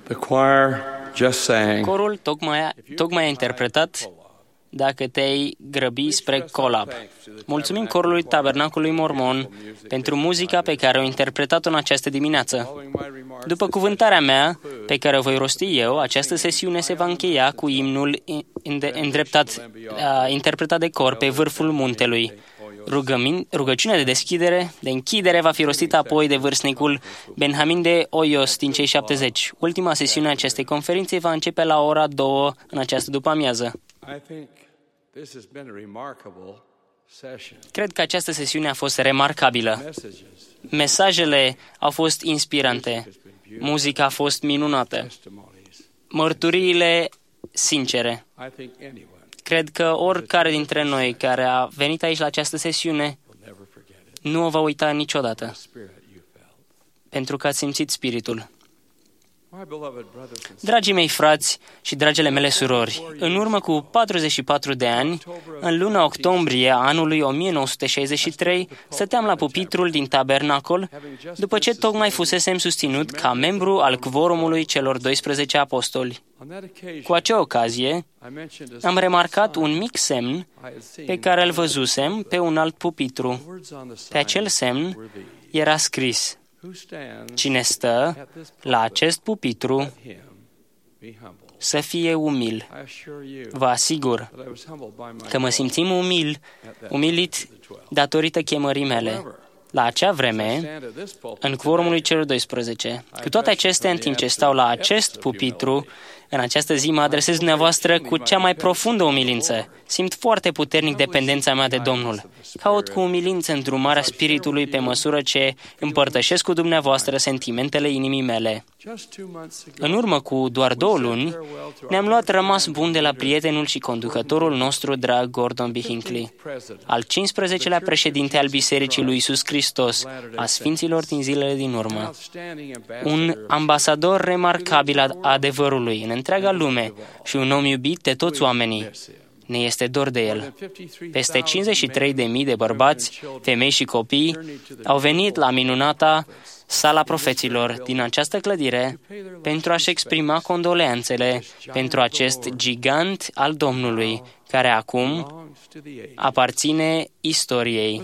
The choir just sang. Corul tocmai a interpretat Dacă te-ai grăbi spre Colab. Mulțumim corului Tabernacului Mormon pentru muzica pe care au interpretat-o în această dimineață. După cuvântarea mea, pe care o voi rosti eu, această sesiune se va încheia cu imnul interpretat de cor pe vârful muntelui. Rugăciunea de închidere va fi rostită apoi de vârstnicul Benjamin de Oyos din cei 70. Ultima sesiune a acestei conferințe va începe la ora 2 în această după-amiază. Cred că această sesiune a fost remarcabilă. Mesajele au fost inspirante. Muzica a fost minunată. Mărturiile sincere. Cred că oricare dintre noi care a venit aici la această sesiune nu o va uita niciodată, pentru că ați simțit Spiritul. Dragii mei frați și dragile mele surori, în urmă cu 44 de ani, în luna octombrie a anului 1963, stăteam la pupitrul din tabernacol, după ce tocmai fusesem susținut ca membru al cvorumului celor 12 apostoli. Cu acea ocazie, am remarcat un mic semn pe care îl văzusem pe un alt pupitru. Pe acel semn era scris: cine stă la acest pupitru să fie umil. Vă asigur că mă simțim umilit datorită chemării mele. La acea vreme, în cvorumul celor 12, cu toate acestea, în timp ce stau la acest pupitru, în această zi mă adresez dumneavoastră cu cea mai profundă umilință. Simt foarte puternic dependența mea de Domnul. Caut cu umilință îndrumarea Spiritului pe măsură ce împărtășesc cu dumneavoastră sentimentele inimii mele. În urmă cu doar 2 luni, ne-am luat rămas bun de la prietenul și conducătorul nostru drag Gordon B. Hinckley, al 15-lea președinte al Bisericii lui Iisus Hristos, a Sfinților din zilele din urmă. Un ambasador remarcabil al adevărului în întreaga lume și un om iubit de toți oamenii. Ne este dor de el. Peste 53.000 de bărbați, femei și copii au venit la minunata Sala Profeților din această clădire pentru a-și exprima condoleanțele pentru acest gigant al Domnului, care acum aparține istoriei.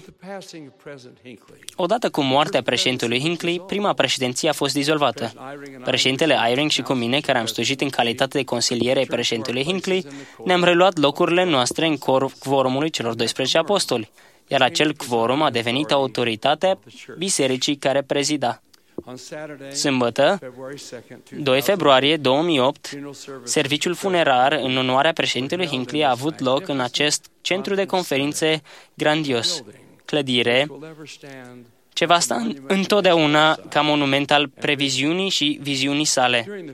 Odată cu moartea președintelui Hinckley, prima președinție a fost dizolvată. Președintele Eyring și cu mine, care am slujit în calitate de consiliere ai președintelui Hinckley, ne-am reluat locurile noastre în cvorumului celor 12 apostoli, iar acel cvorum a devenit autoritatea bisericii care prezida. Sâmbătă, 2 februarie 2008, serviciul funerar în onoarea președintelui Hinckley a avut loc în acest centru de conferințe grandios, clădire ce va sta întotdeauna ca monument al previziunii și viziunii sale.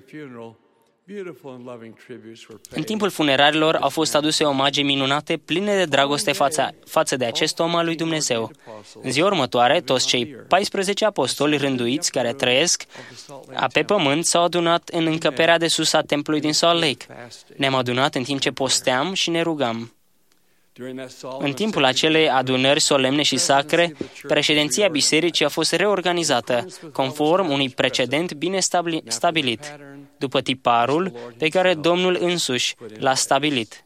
În timpul funerariilor au fost aduse omage minunate, pline de dragoste față de acest om al lui Dumnezeu. În ziua următoare, toți cei 14 apostoli rânduiți care trăiesc pe pământ s-au adunat în încăperea de sus a templului din Salt Lake. Ne-am adunat în timp ce posteam și ne rugam. În timpul acelei adunări solemne și sacre, președinția bisericii a fost reorganizată, conform unui precedent bine stabilit, după tiparul pe care Domnul însuși l-a stabilit.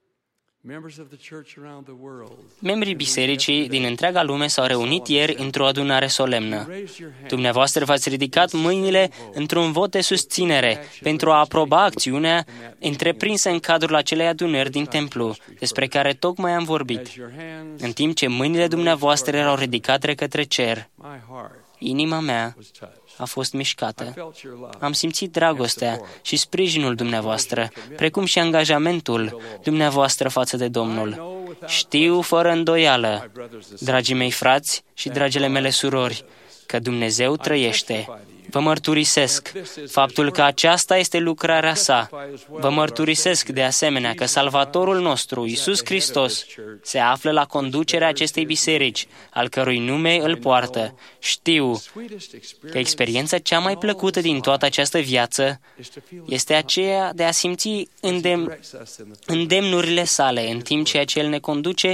Membrii bisericii din întreaga lume s-au reunit ieri într-o adunare solemnă. Dumneavoastră v-ați ridicat mâinile într-un vot de susținere pentru a aproba acțiunea întreprinsă în cadrul acelei adunări din templu, despre care tocmai am vorbit. În timp ce mâinile dumneavoastră erau ridicate către cer, inima mea a fost mișcată. Am simțit dragostea și sprijinul dumneavoastră, precum și angajamentul dumneavoastră față de Domnul. Știu fără îndoială, dragii mei frați și dragile mele surori, că Dumnezeu trăiește. Vă mărturisesc faptul că aceasta este lucrarea sa. Vă mărturisesc de asemenea că Salvatorul nostru, Iisus Hristos, se află la conducerea acestei biserici, al cărui nume îl poartă. Știu că experiența cea mai plăcută din toată această viață este aceea de a simți îndemnurile sale, în timp ce El ne conduce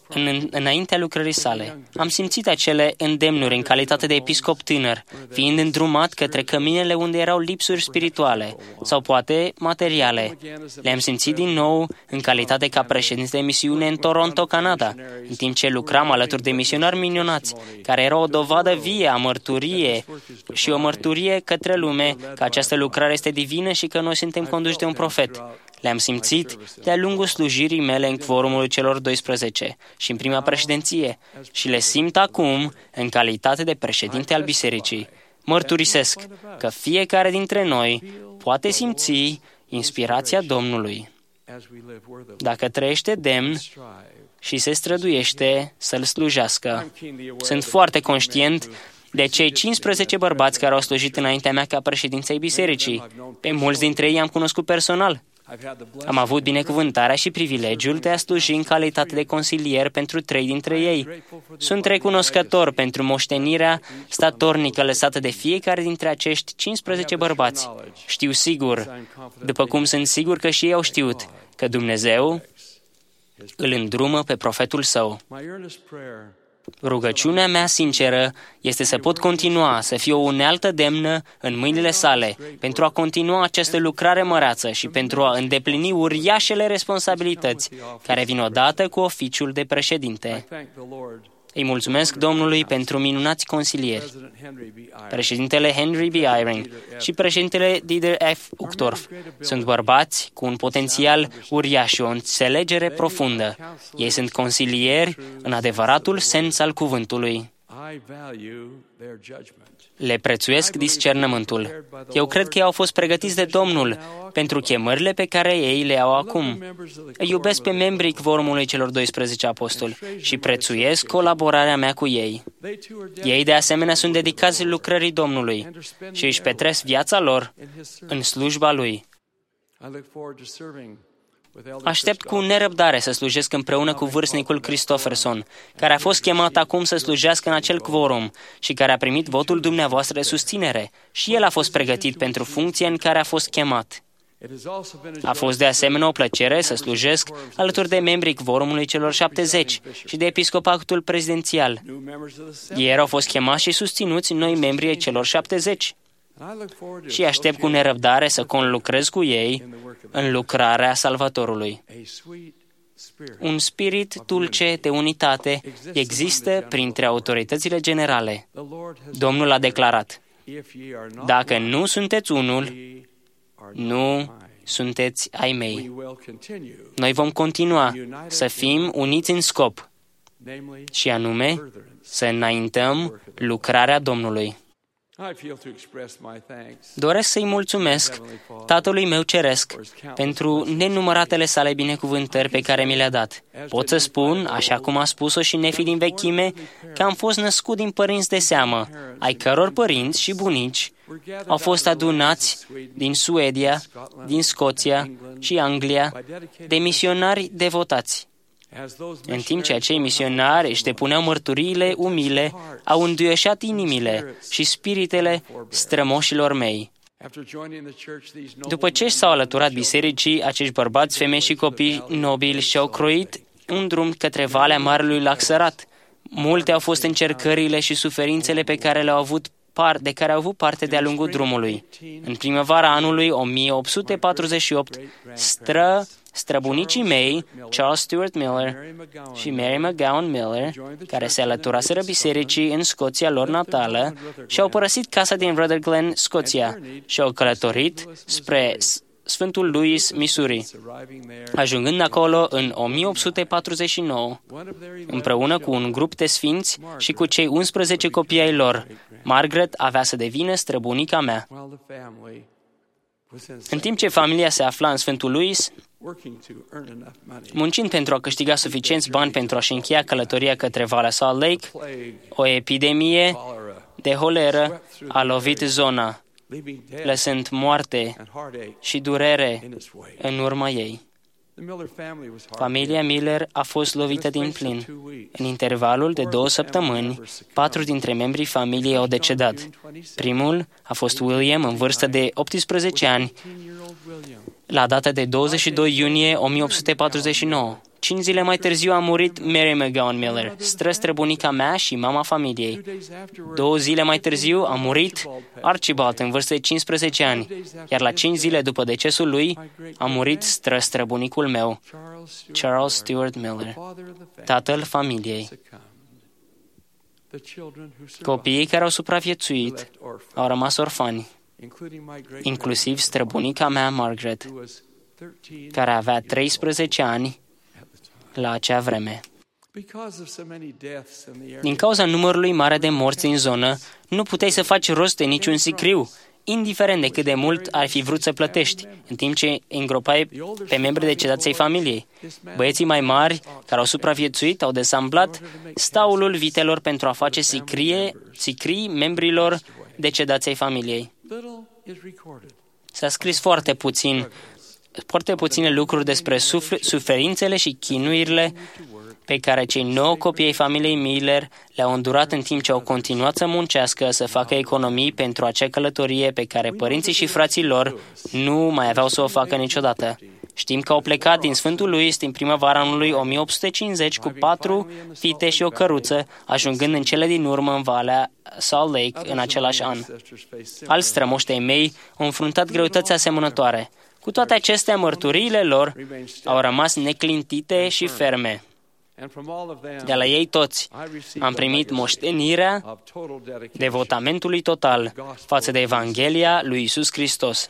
înaintea lucrării sale. Am simțit acele îndemnuri în calitate de episcop tânăr, fiind îndrumat către căminele unde erau lipsuri spirituale sau poate materiale. Le-am simțit din nou în calitate ca președinte de misiune în Toronto, Canada, în timp ce lucram alături de misionari minunați, care era o dovadă vie a mărturie și o mărturie către lume că această lucrare este divină și că noi suntem conduși de un profet. Le-am simțit de-a lungul slujirii mele în quorumul celor 12 și în prima președinție și le simt acum în calitate de președinte al bisericii. Mărturisesc că fiecare dintre noi poate simți inspirația Domnului dacă trăiește demn și se străduiește să-L slujească. Sunt foarte conștient de cei 15 bărbați care au slujit înaintea mea ca președinței bisericii. Pe mulți dintre ei am cunoscut personal. Am avut binecuvântarea și privilegiul de a sluji în calitate de consilier pentru 3 dintre ei. Sunt recunoscător pentru moștenirea statornică lăsată de fiecare dintre acești 15 bărbați. Știu sigur, după cum sunt sigur că și ei au știut, că Dumnezeu îl îndrumă pe profetul său. Rugăciunea mea sinceră este să pot continua să fiu o unealtă demnă în mâinile sale pentru a continua această lucrare măreață și pentru a îndeplini uriașele responsabilități care vin odată cu oficiul de președinte. Îi mulțumesc Domnului pentru minunați consilieri, președintele Henry B. Eyring și președintele Dieter F. Uchtdorf. Sunt bărbați cu un potențial uriaș și o înțelegere profundă. Ei sunt consilieri în adevăratul sens al cuvântului. Le prețuiesc discernământul. Eu cred că ei au fost pregătiți de Domnul pentru chemările pe care ei le au acum. Îi iubesc pe membrii quorumului celor 12 apostoli și prețuiesc colaborarea mea cu ei. Ei de asemenea sunt dedicați lucrării Domnului și își petrec viața lor în slujba Lui. Aștept cu nerăbdare să slujesc împreună cu vârstnicul Christofferson, care a fost chemat acum să slujească în acel quorum și care a primit votul dumneavoastră de susținere. Și el a fost pregătit pentru funcția în care a fost chemat. A fost de asemenea o plăcere să slujesc alături de membrii quorumului celor 70 și de episcopatul prezidențial. Ei au fost chemați și susținuți noi membrii ai celor 70. Și aștept cu nerăbdare să conlucrez cu ei în lucrarea Salvatorului. Un spirit dulce de unitate există printre autoritățile generale. Domnul a declarat: dacă nu sunteți unul, nu sunteți ai mei. Noi vom continua să fim uniți în scop, și anume să înaintăm lucrarea Domnului. Doresc să-i mulțumesc Tatălui meu Ceresc pentru nenumăratele sale binecuvântări pe care mi le-a dat. Pot să spun, așa cum a spus-o și Nefi din vechime, că am fost născut din părinți de seamă, ai căror părinți și bunici au fost adunați din Suedia, din Scoția și Anglia, de misionari devotați. În timp ce acei misionari își depuneau mărturiile umile, au înduioșat inimile și spiritele strămoșilor mei. După ce s-au alăturat bisericii, acești bărbați, femei și copii nobili și-au croit un drum către Valea Marelui Lac Sărat. Multe au fost încercările și suferințele pe care le-au avut de care au avut parte de-a lungul drumului. În primăvara anului 1848, străbunicii mei, Charles Stewart Miller și Mary McGowan Miller, care se alăturaseră bisericii în Scoția lor natală, și-au părăsit casa din Rutherglen, Scoția, și au călătorit spre Sfântul Louis, Missouri, ajungând acolo în 1849, împreună cu un grup de sfinți și cu cei 11 copii ai lor. Margaret avea să devină străbunica mea. În timp ce familia se afla în Sfântul Louis, muncind pentru a câștiga suficienți bani pentru a-și încheia călătoria către Valea Salt Lake, o epidemie de holeră a lovit zona, lăsând moarte și durere în urma ei. Familia Miller a fost lovită din plin. În intervalul de 2 săptămâni, 4 dintre membrii familiei au decedat. Primul a fost William, în vârstă de 18 ani, la data de 22 iunie 1849. 5 zile mai târziu a murit Mary McGowan Miller, străbunica mea și mama familiei. 2 zile mai târziu a murit Archibald în vârstă de 15 ani, iar la 5 zile după decesul lui a murit străbunicul meu, Charles Stewart Miller, tatăl familiei. Copiii care au supraviețuit au rămas orfani, inclusiv străbunica mea, Margaret, care avea 13 ani la acea vreme. Din cauza numărului mare de morți din zonă, nu puteai să faci rost de niciun sicriu, indiferent de cât de mult ar fi vrut să plătești, în timp ce îngropai pe membrii decedați ai familiei. Băieții mai mari, care au supraviețuit, au desamblat staulul vitelor pentru a face sicrii membrilor decedați ai familiei. S-a scris foarte puține lucruri despre suferințele și chinuirile pe care cei 9 copii ai familiei Miller le-au îndurat în timp ce au continuat să muncească, să facă economii pentru acea călătorie pe care părinții și frații lor nu mai aveau să o facă niciodată. Știm că au plecat din Sfântul Louis din primăvara anului 1850 cu 4 fite și o căruță, ajungând în cele din urmă în Valea Salt Lake în același an. Alți strămoși ai mei au înfruntat greutăți asemănătoare. Cu toate acestea, mărturiile lor au rămas neclintite și ferme. De la ei toți am primit moștenirea devotamentului total față de Evanghelia lui Iisus Hristos.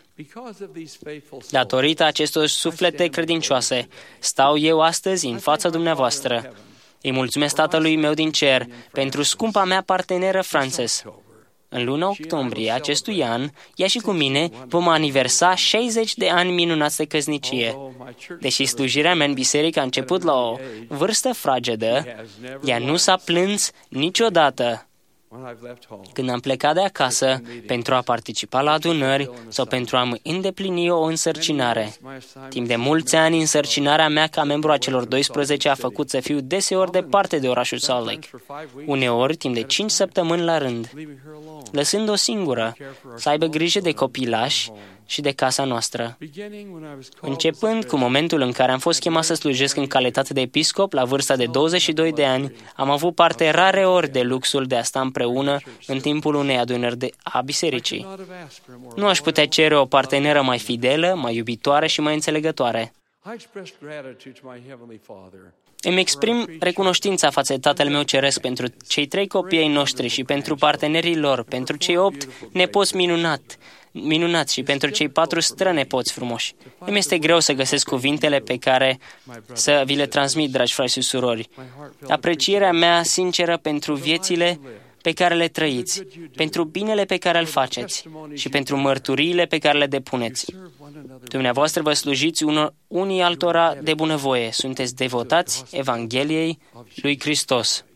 Datorită acestor suflete credincioase, stau eu astăzi în fața dumneavoastră. Îi mulțumesc Tatălui meu din cer pentru scumpa mea parteneră Frances. În luna octombrie acestui an, ea și cu mine vom aniversa 60 de ani minunați de căsnicie. Deși slujirea mea în biserică a început la o vârstă fragedă, ea nu s-a plâns niciodată când am plecat de acasă pentru a participa la adunări sau pentru a-mi îndeplini o însărcinare. Timp de mulți ani, însărcinarea mea ca membru a celor 12 a făcut să fiu deseori departe de orașul Salt Lake, uneori timp de 5 săptămâni la rând, lăsând-o singură să aibă grijă de copilași și de casa noastră. Începând cu momentul în care am fost chemat să slujesc în calitate de episcop, la vârsta de 22 de ani, am avut parte rare ori de luxul de a sta împreună în timpul unei adunări a bisericii. Nu aș putea cere o parteneră mai fidelă, mai iubitoare și mai înțelegătoare. Îmi exprim recunoștința față de Tatăl meu Ceresc pentru cei 3 copii ai noștri și pentru partenerii lor, pentru cei 8 nepoți minunați și pentru cei 4 strănepoți frumoși. Îmi este greu să găsesc cuvintele pe care să vi le transmit, dragi frați și surori. Aprecierea mea sinceră pentru viețile pe care le trăiți, pentru binele pe care îl faceți și pentru mărturiile pe care le depuneți. Dumneavoastră vă slujiți unii altora de bunăvoie, sunteți devotați Evangheliei lui Hristos.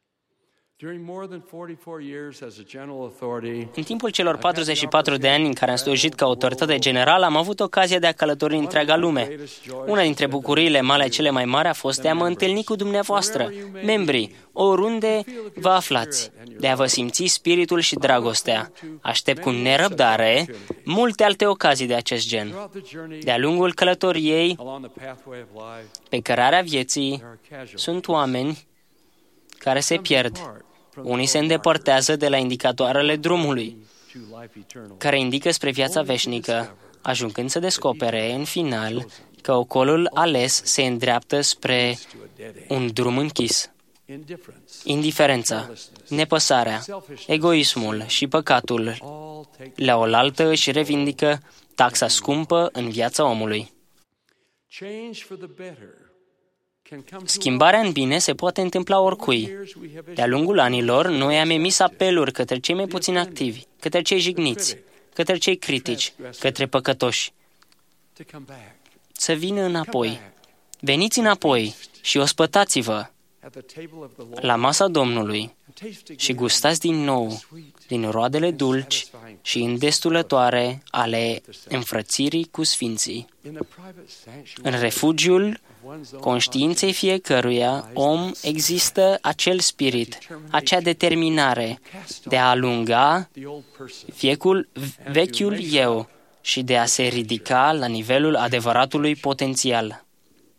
În timpul celor 44 de ani în care am slujit ca autoritate generală, am avut ocazia de a călători în întreaga lume. Una dintre bucuriile mele cele mai mari a fost de a mă întâlni cu dumneavoastră, membrii, oriunde vă aflați, de a vă simți spiritul și dragostea. Aștept cu nerăbdare multe alte ocazii de acest gen. De-a lungul călătoriei pe cărarea vieții sunt oameni care se pierd. Unii se îndepărtează de la indicatoarele drumului, care indică spre viața veșnică, ajungând să descopere, în final, că ocolul ales se îndreaptă spre un drum închis. Indiferența, nepăsarea, egoismul și păcatul la oaltă își revindică taxa scumpă în viața omului. Schimbarea în bine se poate întâmpla oricui. De-a lungul anilor, noi am emis apeluri către cei mai puțin activi, către cei jigniți, către cei critici, către păcătoși, să vină înapoi. Veniți înapoi și ospătați-vă la masa Domnului și gustați din nou din roadele dulci și îndestulătoare ale înfrățirii cu sfinții. În refugiul conștiinței fiecăruia om există acel spirit, acea determinare de a alunga vechiul eu și de a se ridica la nivelul adevăratului potențial.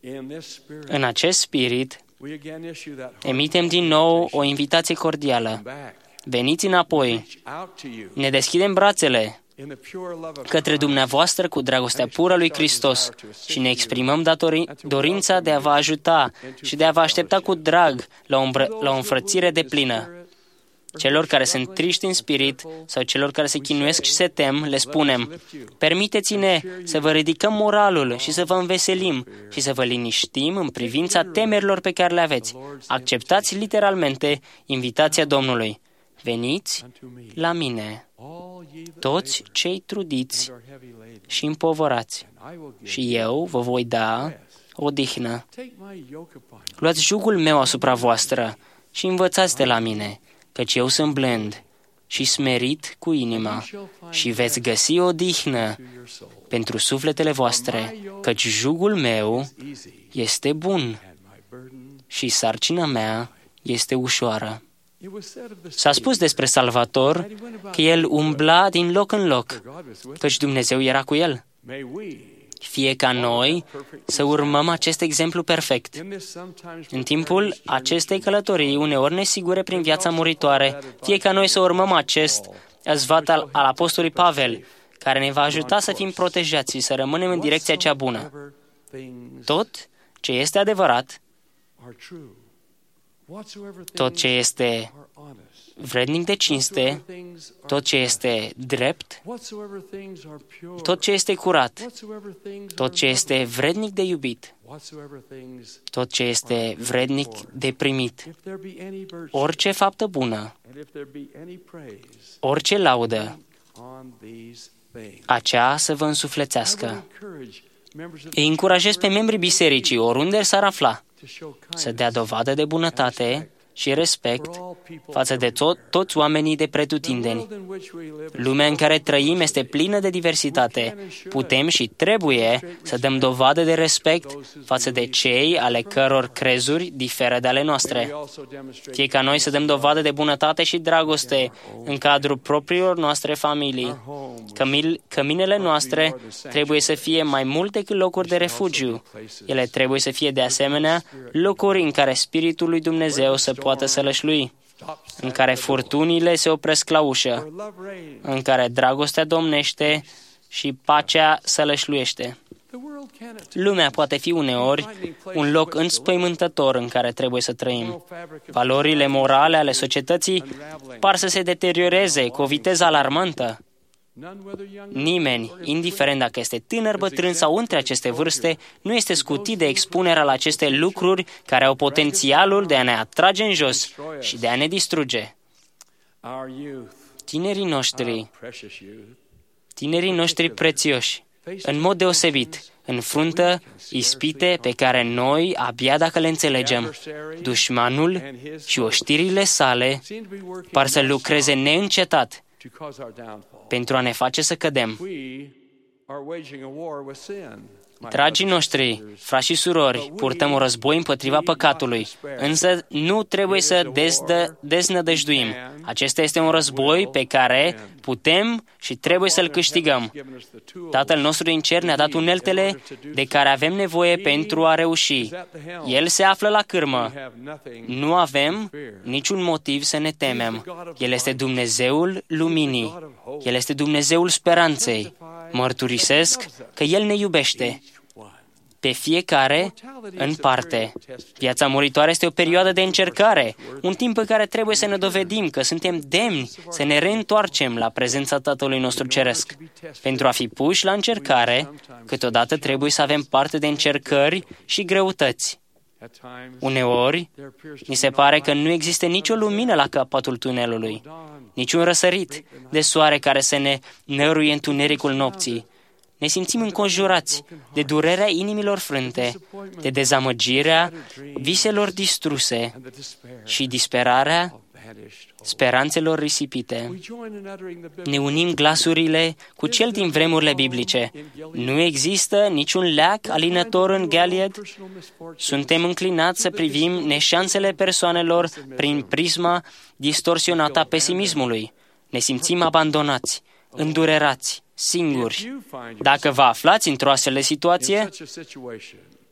În acest spirit, emitem din nou o invitație cordială. Veniți înapoi, ne deschidem brațele către dumneavoastră cu dragostea pură lui Hristos și ne exprimăm dorința de a vă ajuta și de a vă aștepta cu drag la o înfrățire deplină. Celor care sunt triști în spirit sau celor care se chinuiesc și se tem, le spunem: permiteți-ne să vă ridicăm moralul și să vă înveselim și să vă liniștim în privința temerilor pe care le aveți. Acceptați literalmente invitația Domnului. Veniți la mine, toți cei trudiți și împovărați, și eu vă voi da odihnă. Luați jugul meu asupra voastră și învățați de la mine, căci eu sunt blând și smerit cu inima, și veți găsi odihnă pentru sufletele voastre, căci jugul meu este bun și sarcina mea este ușoară. S-a spus despre Salvator că el umbla din loc în loc, căci Dumnezeu era cu el. Fie ca noi să urmăm acest exemplu perfect. În timpul acestei călătorii, uneori nesigure prin viața muritoare, fie ca noi să urmăm acest sfat al apostolului Pavel, care ne va ajuta să fim protejați și să rămânem în direcția cea bună. Tot ce este adevărat, tot ce este vrednic de cinste, tot ce este drept, tot ce este curat, tot ce este vrednic de iubit, tot ce este vrednic de primit, orice faptă bună, orice laudă, acea să vă însuflețească. Îi încurajez pe membrii bisericii, oriunde s-ar afla, să dea dovadă de bunătate și respect față de toți oamenii de pretutindeni. Lumea în care trăim este plină de diversitate. Putem și trebuie să dăm dovadă de respect față de cei ale căror crezuri diferă de ale noastre. Fie ca noi să dăm dovadă de bunătate și dragoste în cadrul propriilor noastre familii. Căminele noastre trebuie să fie mai mult decât locuri de refugiu. Ele trebuie să fie de asemenea locuri în care Spiritul lui Dumnezeu să poată sălășlui, în care furtunile se opresc la ușă, în care dragostea domnește și pacea sălășluiește. Lumea poate fi uneori un loc înspăimântător în care trebuie să trăim. Valorile morale ale societății par să se deterioreze cu o viteză alarmantă. Nimeni, indiferent dacă este tânăr, bătrân sau între aceste vârste, nu este scutit de expunerea la aceste lucruri care au potențialul de a ne atrage în jos și de a ne distruge. Tinerii noștri prețioși, în mod deosebit, înfruntă ispite pe care noi abia dacă le înțelegem. Dușmanul și oștirile sale par să lucreze neîncetat pentru a ne face să cădem. Dragii noștri, frați și surori, purtăm un război împotriva păcatului, însă nu trebuie să deznădăjduim. Acesta este un război pe care putem și trebuie să-l câștigăm. Tatăl nostru din cer ne-a dat uneltele de care avem nevoie pentru a reuși. El se află la cârmă. Nu avem niciun motiv să ne temem. El este Dumnezeul luminii. El este Dumnezeul speranței. Mărturisesc că El ne iubește pe fiecare în parte. Viața muritoare este o perioadă de încercare, un timp în care trebuie să ne dovedim că suntem demni să ne reîntoarcem la prezența Tatălui nostru Ceresc. Pentru a fi puși la încercare, câteodată trebuie să avem parte de încercări și greutăți. Uneori, ni se pare că nu există nicio lumină la capătul tunelului, niciun răsărit de soare care să ne năruie întunericul nopții. Ne simțim înconjurați de durerea inimilor frânte, de dezamăgirea viselor distruse și disperarea speranțelor risipite. Ne unim glasurile cu cel din vremurile biblice. Nu există niciun leac alinător în Gilead. Suntem înclinați să privim neșansele persoanelor prin prisma distorsionată a pesimismului. Ne simțim abandonați, îndurerați, singuri. Dacă vă aflați într-o astfel de situație,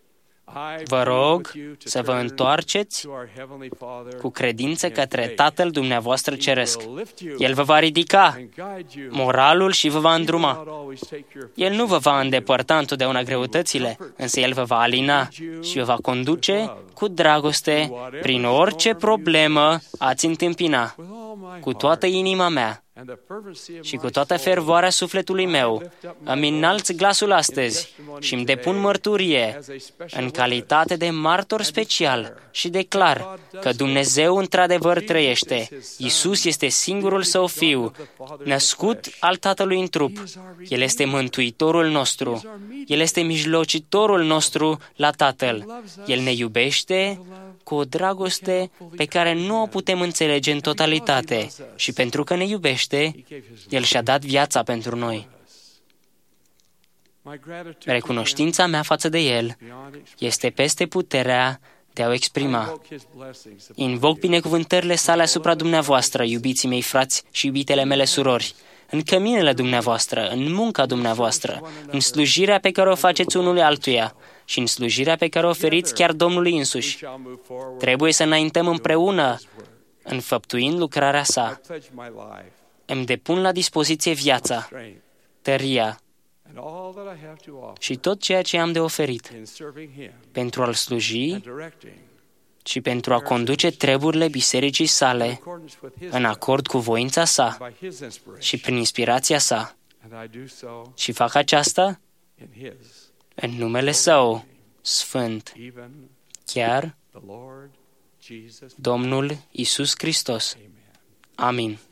Vă rog să vă întoarceți cu credință către Tatăl dumneavoastră Ceresc. El vă va ridica moralul și vă va îndruma. El nu vă va îndepărta întotdeauna greutățile, însă El vă va alina și vă va conduce cu dragoste prin orice problemă ați întâmpina. Cu toată inima mea și cu toată fervoarea sufletului meu, îmi înalț glasul astăzi și îmi depun mărturie în calitate de martor special și declar că Dumnezeu într-adevăr trăiește. Iisus este singurul Său Fiu, născut al Tatălui în trup. El este Mântuitorul nostru. El este mijlocitorul nostru la Tatăl. El ne iubește cu o dragoste pe care nu o putem înțelege în totalitate. Și pentru că ne iubește, El și-a dat viața pentru noi. Recunoștința mea față de El este peste puterea de a o exprima. Invoc binecuvântările Sale asupra dumneavoastră, iubiții mei frați și iubitele mele surori, în căminele dumneavoastră, în munca dumneavoastră, în slujirea pe care o faceți unului altuia și în slujirea pe care o oferiți chiar Domnului însuși. Trebuie să înaintăm împreună, înfăptuind lucrarea Sa. Îmi depun la dispoziție viața, tăria și tot ceea ce am de oferit pentru a-L sluji și pentru a conduce treburile bisericii Sale în acord cu voința Sa și prin inspirația Sa. Și fac aceasta în numele Său sfânt, chiar Domnul Iisus Hristos. Amin.